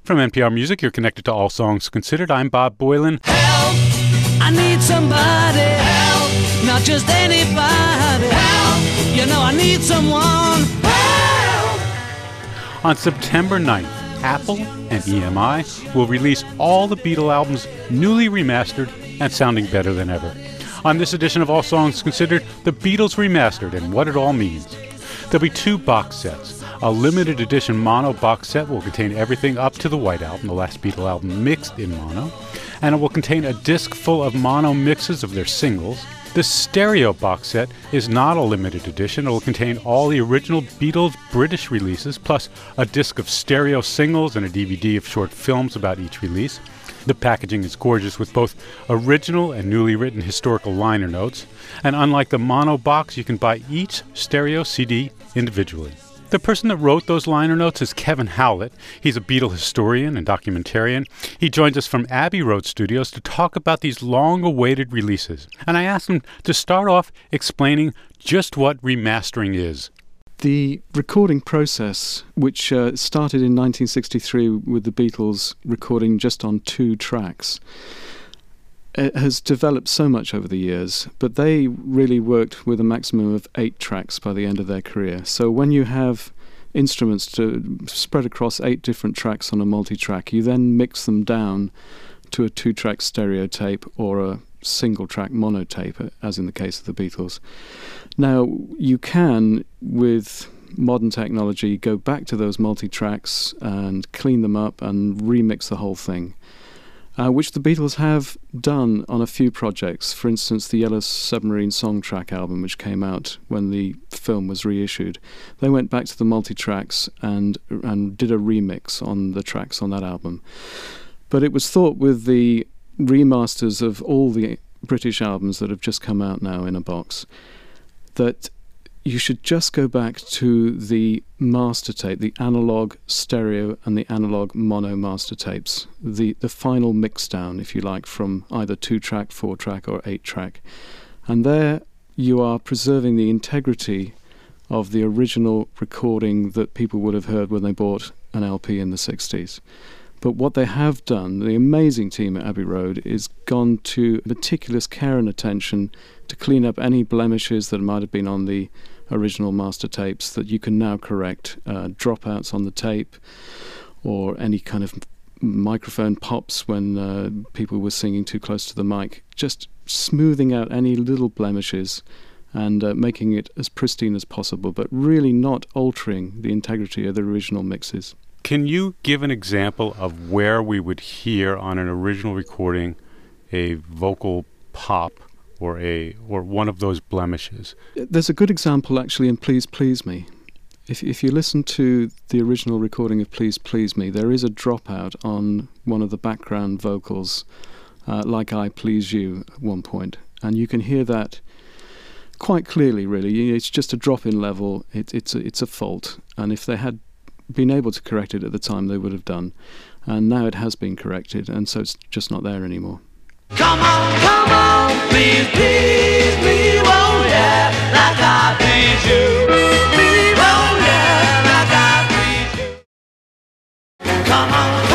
From NPR Music, you're connected to All Songs Considered. I'm Bob Boilen. Help! I need somebody. Help! Not just anybody. Help! You know I need someone. Help! On September 9th, Apple and EMI will release all the Beatle albums newly remastered and sounding better than ever. On this edition of All Songs Considered, the Beatles Remastered and what it all means. There'll be 2 box sets. A limited edition mono box set will contain everything up to the White Album, the last Beatle album mixed in mono, and it will contain a disc full of mono mixes of their singles. The stereo box set is not a limited edition. It will contain all the original Beatles British releases, plus a disc of stereo singles and a DVD of short films about each release. The packaging is gorgeous with both original and newly written historical liner notes, and unlike the mono box, you can buy each stereo CD individually. The person that wrote those liner notes is Kevin Howlett. He's a Beatle historian and documentarian. He joins us from Abbey Road Studios to talk about these long-awaited releases. And I asked him to start off explaining just what remastering is. The recording process, which started in 1963 with the Beatles recording just on 2 tracks, has developed so much over the years, but they really worked with a maximum of 8 tracks by the end of their career. So when you have instruments to spread across 8 different tracks on a multi-track, you then mix them down to a 2-track stereo tape or a single-track mono tape, as in the case of the Beatles. Now, you can, with modern technology, go back to those multi-tracks and clean them up and remix the whole thing. Which the Beatles have done on a few projects. For instance, the Yellow Submarine Songtrack album, which came out when the film was reissued. They went back to the multi-tracks and did a remix on the tracks on that album. But it was thought with the remasters of all the British albums that have just come out now in a box, that you should just go back to the master tape, the analog stereo and the analog mono master tapes, the final mix down, if you like, from either 2-track, 4-track or 8-track. And there you are preserving the integrity of the original recording that people would have heard when they bought an LP in the 60s. But what they have done, the amazing team at Abbey Road, is gone to meticulous care and attention to clean up any blemishes that might have been on the original master tapes that you can now correct, dropouts on the tape or any kind of microphone pops when people were singing too close to the mic, just smoothing out any little blemishes and making it as pristine as possible, but really not altering the integrity of the original mixes. Can you give an example of where we would hear on an original recording a vocal pop or one of those blemishes? There's a good example actually in Please Please Me. If you listen to the original recording of Please Please Me, there is a dropout on one of the background vocals, like I Please You at one point, and you can hear that quite clearly. Really, it's just a drop in level. It's a fault, and if they had been able to correct it at the time, they would have done. And now it has been corrected, and so it's just not there anymore. Come on, please, please me, oh yeah, like I please you. Please, oh yeah, like I please you. Come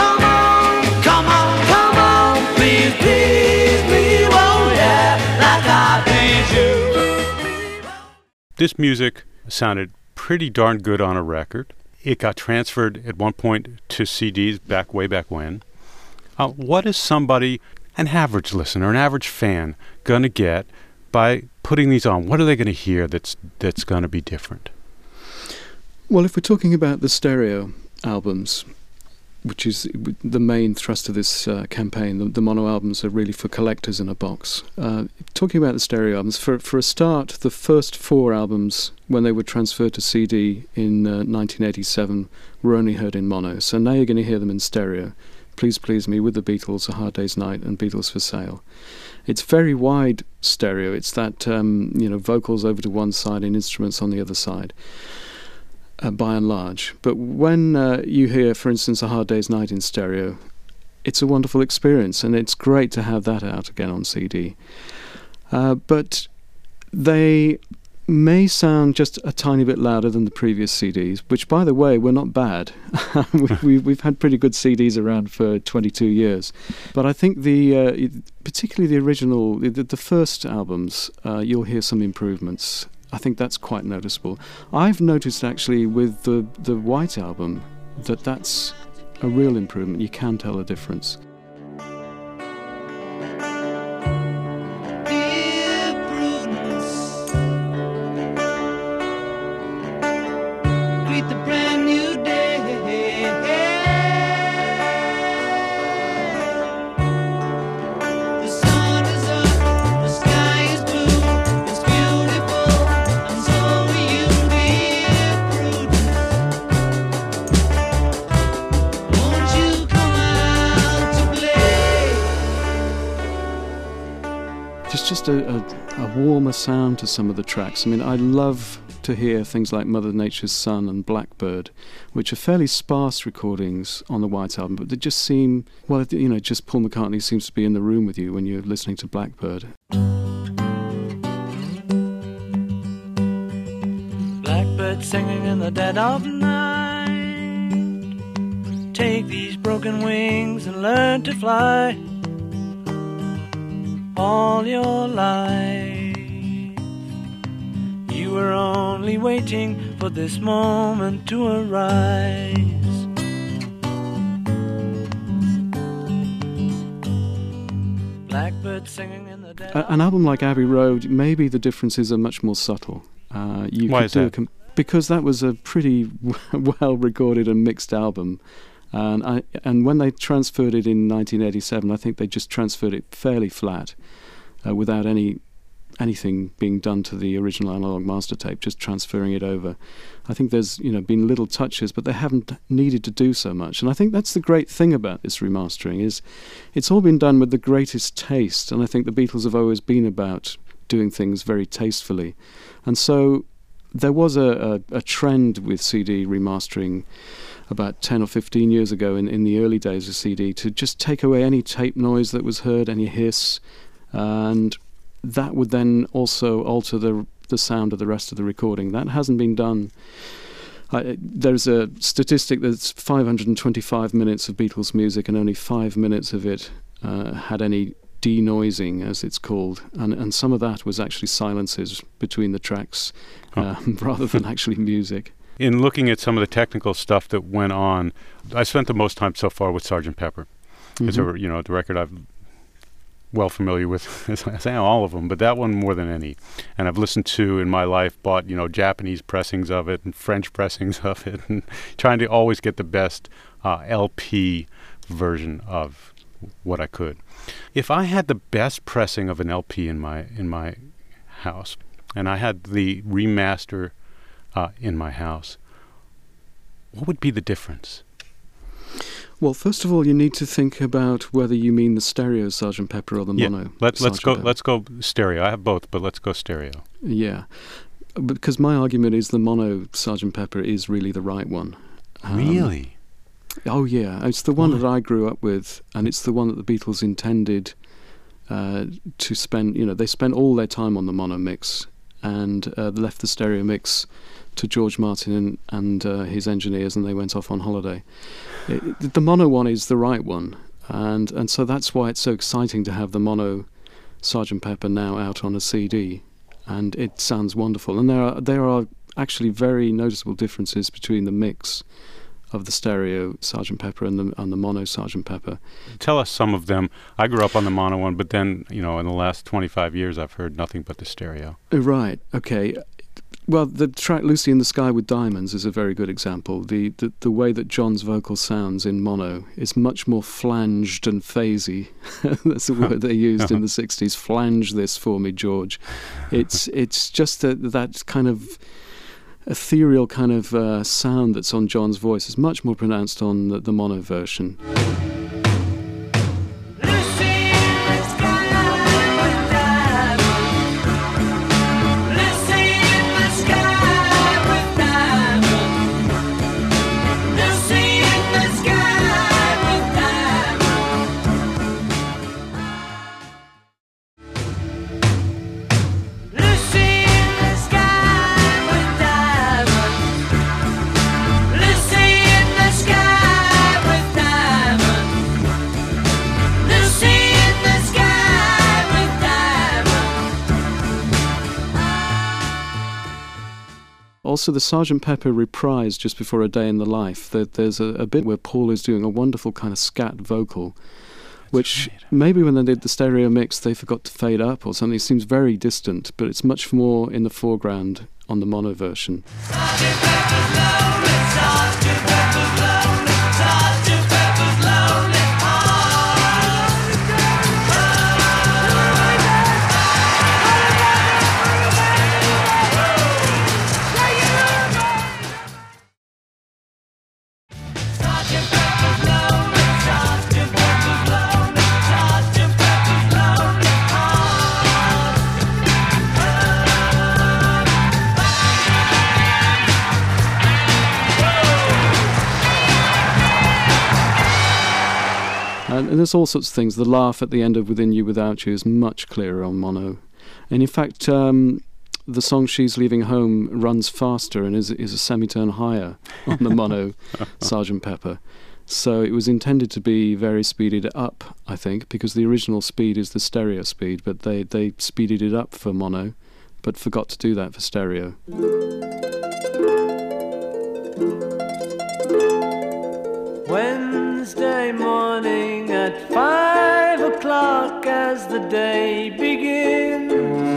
on, please, please me, oh yeah, like I please you. This music sounded pretty darn good on a record. It got transferred at one point to CDs way back when. What is somebody, an average listener, an average fan, going to get by putting these on? What are they going to hear that's going to be different? Well, if we're talking about the stereo albums, which is the main thrust of this campaign, the mono albums are really for collectors in a box. Talking about the stereo albums, for a start, the first 4 albums, when they were transferred to CD in 1987, were only heard in mono. So now you're going to hear them in stereo. Please Please Me, With the Beatles, A Hard Day's Night, and Beatles for Sale. It's very wide stereo. It's that vocals over to one side and instruments on the other side. By and large. But when you hear, for instance, A Hard Day's Night in stereo, it's a wonderful experience, and it's great to have that out again on CD. But they may sound just a tiny bit louder than the previous CDs, which, by the way, were not bad. We've had pretty good CDs around for 22 years. But I think particularly the original, the first albums, you'll hear some improvements. I think that's quite noticeable. I've noticed actually with the White Album that's a real improvement. You can tell a difference. Greet the brand new day. The sun is up, the sky is blue, it's beautiful, and so you be prudent. Won't you come out to play? Just a warmer sound to some of the tracks. I mean, I love to hear things like Mother Nature's Son and Blackbird, which are fairly sparse recordings on the White Album, but they just seem, well, you know, just Paul McCartney seems to be in the room with you when you're listening to Blackbird. Blackbird singing in the dead of night. Take these broken wings and learn to fly all your life. You were only waiting for this moment to arise. Blackbird singing in the dead. An album like Abbey Road, maybe the differences are much more subtle. Why is that? Because that was a pretty well recorded and mixed album. And when they transferred it in 1987, I think they just transferred it fairly flat, without anything being done to the original analog master tape, just transferring it over. I think there's been little touches, but they haven't needed to do so much. And I think that's the great thing about this remastering, is it's all been done with the greatest taste. And I think the Beatles have always been about doing things very tastefully. And so there was a trend with CD remastering about 10 or 15 years ago in the early days of CD to just take away any tape noise that was heard, any hiss, and that would then also alter the sound of the rest of the recording. That hasn't been done. There's a statistic that's 525 minutes of Beatles music, and only 5 minutes of it had any denoising, as it's called, and some of that was actually silences between the tracks, rather than actually music. In looking at some of the technical stuff that went on, I spent the most time so far with Sgt. Pepper. It's the record I'm well familiar with, I say all of them, but that one more than any. And I've listened to in my life, bought Japanese pressings of it and French pressings of it, and trying to always get the best LP version of what I could. If I had the best pressing of an LP in my house, and I had the remaster in my house, what would be the difference? Well, first of all, you need to think about whether you mean the stereo Sgt. Pepper or the mono. Let's go stereo. I have both, but let's go stereo. Yeah, because my argument is the mono Sgt. Pepper is really the right one. Really? Oh yeah, it's the one that I grew up with, and it's the one that the Beatles intended to spend. They spent all their time on the mono mix, and left the stereo mix to George Martin and his engineers, and they went off on holiday. The mono one is the right one, and so that's why it's so exciting to have the mono Sgt. Pepper now out on a CD, and it sounds wonderful. And there are actually very noticeable differences between the mix of the stereo Sgt. Pepper and the mono Sgt. Pepper. Tell us some of them. I grew up on the mono one, but then, in the last 25 years, I've heard nothing but the stereo. Right, okay. Well, the track Lucy in the Sky with Diamonds is a very good example. The way that John's vocal sounds in mono is much more flanged and phasey. That's the word they used in the 60s. Flange this for me, George. It's just that kind of ethereal kind of sound that's on John's voice is much more pronounced on the mono version. Lucy in the sky. Also, the Sgt. Pepper reprise just before A Day in the Life, there's a bit where Paul is doing a wonderful kind of scat vocal, which maybe when they did the stereo mix they forgot to fade up or something. It seems very distant, but it's much more in the foreground on the mono version. And there's all sorts of things. The laugh at the end of Within You Without You is much clearer on mono. And in fact, the song She's Leaving Home runs faster and is a semitone higher on the mono Sgt. Pepper. So it was intended to be very speeded up, I think, because the original speed is the stereo speed, but they speeded it up for mono, but forgot to do that for stereo. Wednesday morning at 5 o'clock as the day begins.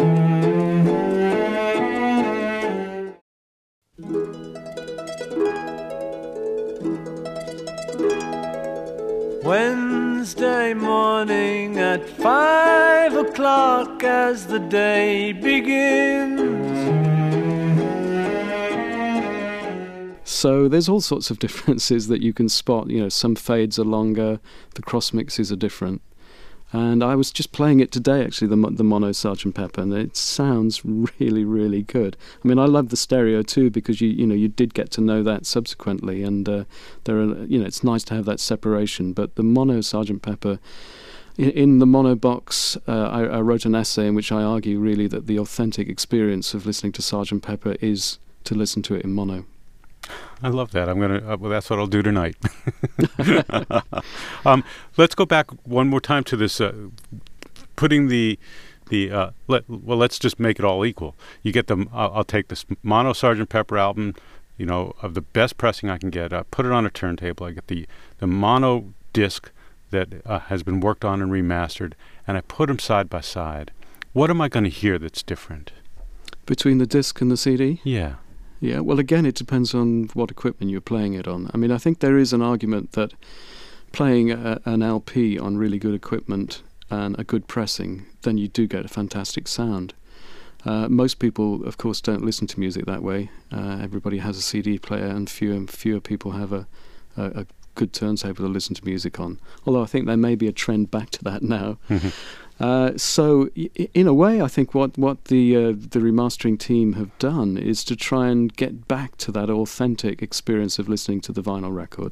Wednesday morning at 5 o'clock as the day begins. So there's all sorts of differences that you can spot. You know, some fades are longer, the cross mixes are different. And I was just playing it today, actually, the mono Sgt. Pepper, and it sounds really, really good. I mean, I love the stereo too, because you did get to know that subsequently, and there are, it's nice to have that separation. But the mono Sgt. Pepper, in the mono box, I wrote an essay in which I argue really that the authentic experience of listening to Sgt. Pepper is to listen to it in mono. I love that. I'm gonna. Well, that's what I'll do tonight. Let's go back one more time to this. Putting let's just make it all equal. You get the. I'll take this mono Sgt. Pepper album, of the best pressing I can get. I put it on a turntable. I get the mono disc that has been worked on and remastered, and I put them side by side. What am I going to hear that's different between the disc and the CD? Yeah. Yeah, well, again, it depends on what equipment you're playing it on. I mean, I think there is an argument that playing an LP on really good equipment and a good pressing, then you do get a fantastic sound. Most people, of course, don't listen to music that way. Everybody has a CD player, and fewer people have a good turntable to listen to music on. Although I think there may be a trend back to that now. So in a way, I think what the remastering team have done is to try and get back to that authentic experience of listening to the vinyl record,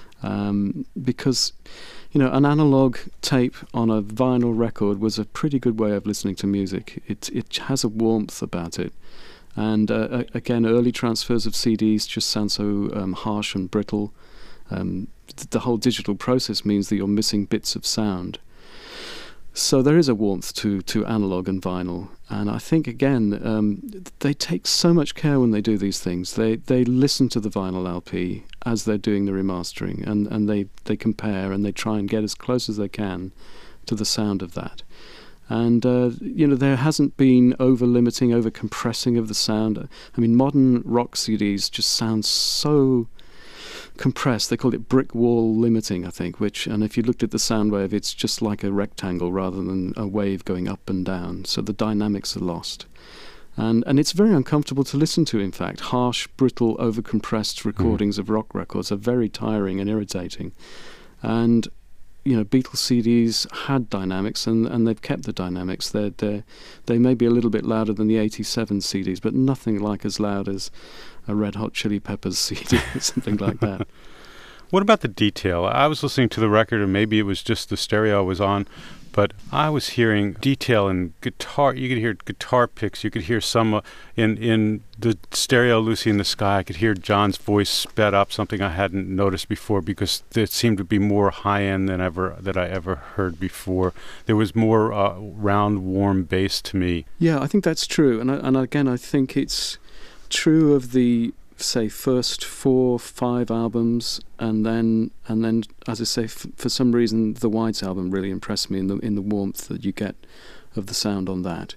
because an analog tape on a vinyl record was a pretty good way of listening to music. It has a warmth about it, and again, early transfers of CDs just sound so harsh and brittle. The whole digital process means that you're missing bits of sound. So there is a warmth to analog and vinyl, and I think again they take so much care when they do these things. They listen to the vinyl LP as they're doing the remastering, and they compare and they try and get as close as they can to the sound of that. And there hasn't been over-limiting, over-compressing of the sound. I mean, modern rock CDs just sound so compressed. They call it brick wall limiting, I think, and if you looked at the sound wave, it's just like a rectangle rather than a wave going up and down, so the dynamics are lost. And it's very uncomfortable to listen to, in fact. Harsh, brittle, over-compressed recordings of rock records are very tiring and irritating. And Beatles CDs had dynamics, and they've kept the dynamics. They may be a little bit louder than the 87 CDs, but nothing like as loud as a Red Hot Chili Peppers CD or something like that. What about the detail? I was listening to the record, and maybe it was just the stereo I was on, but I was hearing detail in guitar. You could hear guitar picks. You could hear some in the stereo Lucy in the Sky. I could hear John's voice sped up, something I hadn't noticed before, because it seemed to be more high-end than I ever heard before. There was more round, warm bass to me. Yeah, I think that's true. And again, I think it's true of the, say, first 4 or 5 albums, and then, as I say, for some reason, the Whites album really impressed me in the warmth that you get of the sound on that.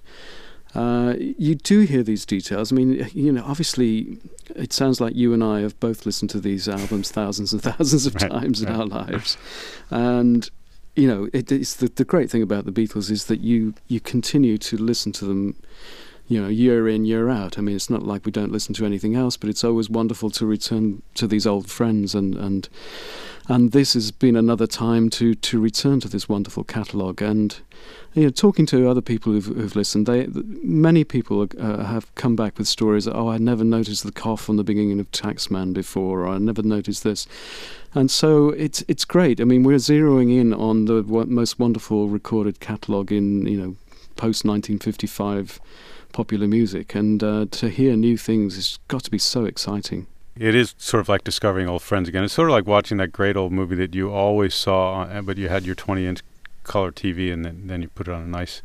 You do hear these details. I mean, obviously, it sounds like you and I have both listened to these albums thousands and thousands of times in our lives, and it's the great thing about the Beatles is that you continue to listen to them, year in, year out. I mean, it's not like we don't listen to anything else, but it's always wonderful to return to these old friends, and this has been another time to return to this wonderful catalogue. And talking to other people who've listened, many people have come back with stories. Oh, I never noticed the cough on the beginning of Taxman before, or I never noticed this. And so it's great. I mean, we're zeroing in on the most wonderful recorded catalogue in post 1955 popular music, and to hear new things has got to be so exciting. It is sort of like discovering old friends again. It's sort of like watching that great old movie that you always saw, but you had your 20-inch color TV, and then you put it on a nice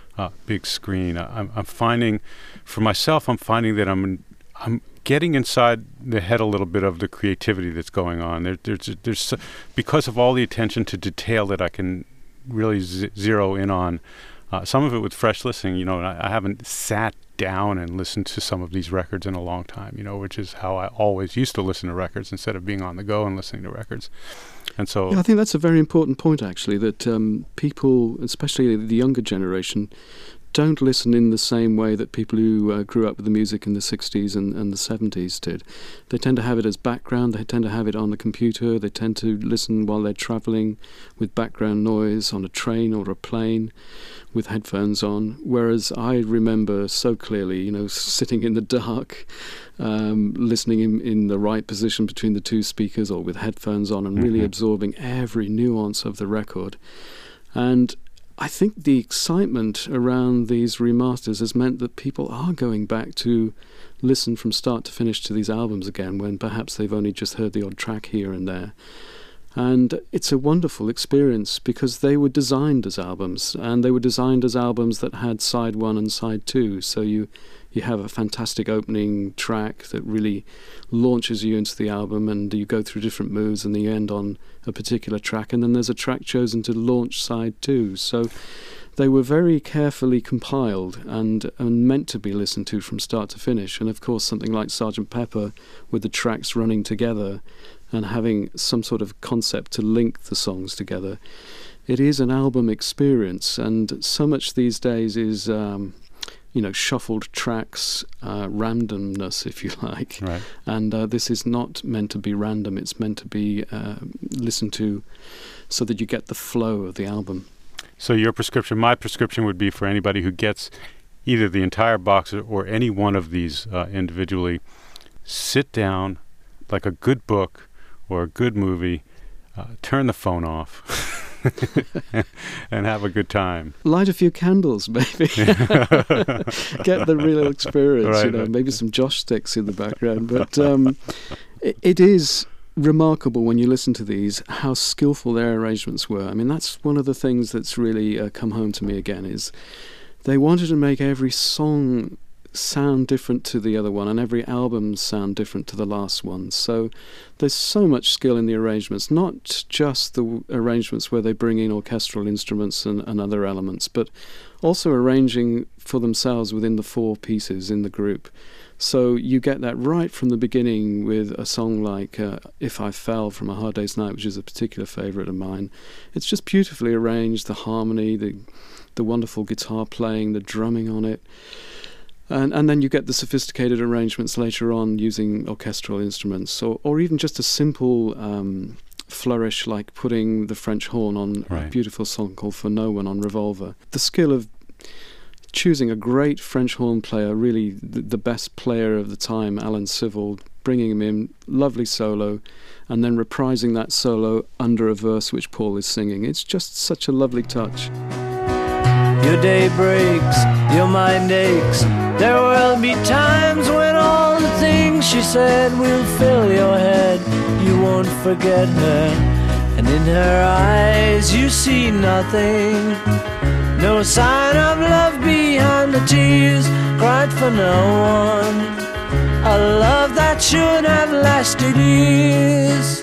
big screen. I'm finding, for myself, that I'm getting inside the head a little bit of the creativity that's going on. There's because of all the attention to detail that I can really zero in on. Some of it with fresh listening, I haven't sat down and listened to some of these records in a long time, which is how I always used to listen to records instead of being on the go and listening to records. And so, I think that's a very important point, actually, that people, especially the younger generation, don't listen in the same way that people who grew up with the music in the 60s and the 70s did. They tend to have it as background, they tend to have it on the computer, they tend to listen while they're travelling with background noise on a train or a plane with headphones on, whereas I remember so clearly, sitting in the dark, listening in the right position between the two speakers or with headphones on and really absorbing every nuance of the record. And I think the excitement around these remasters has meant that people are going back to listen from start to finish to these albums again, when perhaps they've only just heard the odd track here and there. And it's a wonderful experience because they were designed as albums, and they were designed as albums that had side 1 and side 2. So you have a fantastic opening track that really launches you into the album, and you go through different moves and you end on a particular track, and then there's a track chosen to launch side 2. So they were very carefully compiled and meant to be listened to from start to finish. And of course something like Sgt. Pepper, with the tracks running together and having some sort of concept to link the songs together, it is an album experience. And so much these days is shuffled tracks, randomness, if you like. Right. And this is not meant to be random. It's meant to be listened to so that you get the flow of the album. So my prescription would be for anybody who gets either the entire box or any one of these individually, sit down like a good book or a good movie, turn the phone off and have a good time. Light a few candles, maybe. Get the real experience, right. Maybe some Josh sticks in the background. But it is remarkable when you listen to these how skillful their arrangements were. I mean, that's one of the things that's really come home to me again, is they wanted to make every song sound different to the other one and every album sound different to the last one. So there's so much skill in the arrangements, not just the arrangements where they bring in orchestral instruments and other elements, but also arranging for themselves within the 4 pieces in the group. So you get that right from the beginning with a song like If I Fell from A Hard Day's Night, which is a particular favourite of mine. It's just beautifully arranged, the harmony, the wonderful guitar playing, the drumming on it. And then you get the sophisticated arrangements later on using orchestral instruments, or even just a simple flourish like putting the French horn on a beautiful song called For No One on Revolver. The skill of choosing a great French horn player, really the best player of the time, Alan Civil, bringing him in, lovely solo, and then reprising that solo under a verse which Paul is singing. It's just such a lovely touch. Your day breaks, your mind aches. There will be times when all the things she said will fill your head. You won't forget her, and in her eyes you see nothing. No sign of love behind the tears cried for no one. a love that should have lasted years.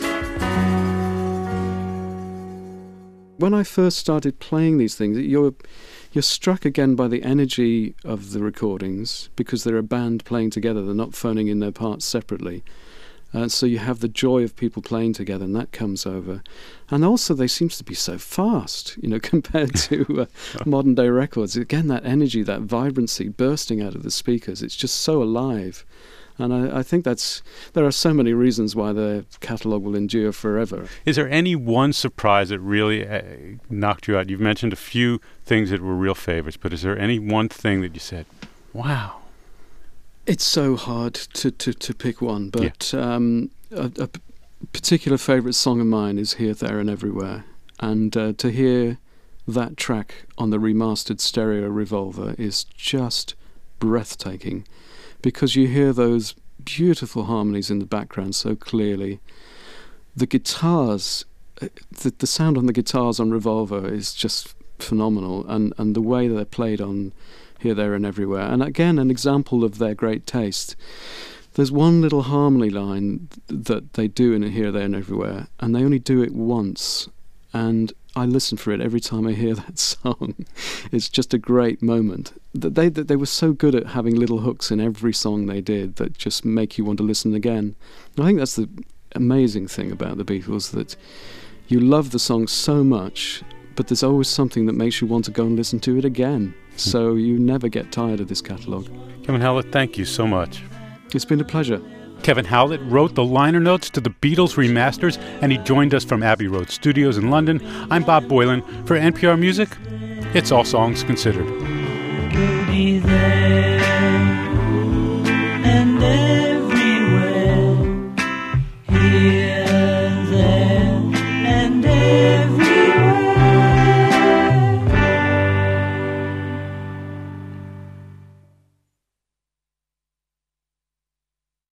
When I first started playing these things, you're struck again by the energy of the recordings, because they're a band playing together. They're not phoning in their parts separately. So you have the joy of people playing together, and that comes over. And also they seem to be so fast, compared to modern day records. Again, that energy, that vibrancy bursting out of the speakers, it's just so alive. And I think there are so many reasons why the catalogue will endure forever. Is there any one surprise that really knocked you out? You've mentioned a few things that were real favorites, but is there any one thing that you said, wow? It's so hard to pick one, but a particular favourite song of mine is Here, There and Everywhere. And to hear that track on the remastered stereo Revolver is just breathtaking, because you hear those beautiful harmonies in the background so clearly. The guitars, the sound on the guitars on Revolver is just phenomenal, and the way that they're played on Here, There and Everywhere. And again, an example of their great taste. There's one little harmony line that they do in Here, There and Everywhere, and they only do it once, and I listen for it every time I hear that song. It's just a great moment. They were so good at having little hooks in every song they did that just make you want to listen again. And I think that's the amazing thing about the Beatles, that you love the song so much, but there's always something that makes you want to go and listen to it again. So you never get tired of this catalogue. Kevin Howlett, thank you so much. It's been a pleasure. Kevin Howlett wrote the liner notes to the Beatles remasters, and he joined us from Abbey Road Studios in London. I'm Bob Boylan. For NPR Music, it's All Songs Considered. You'll be there.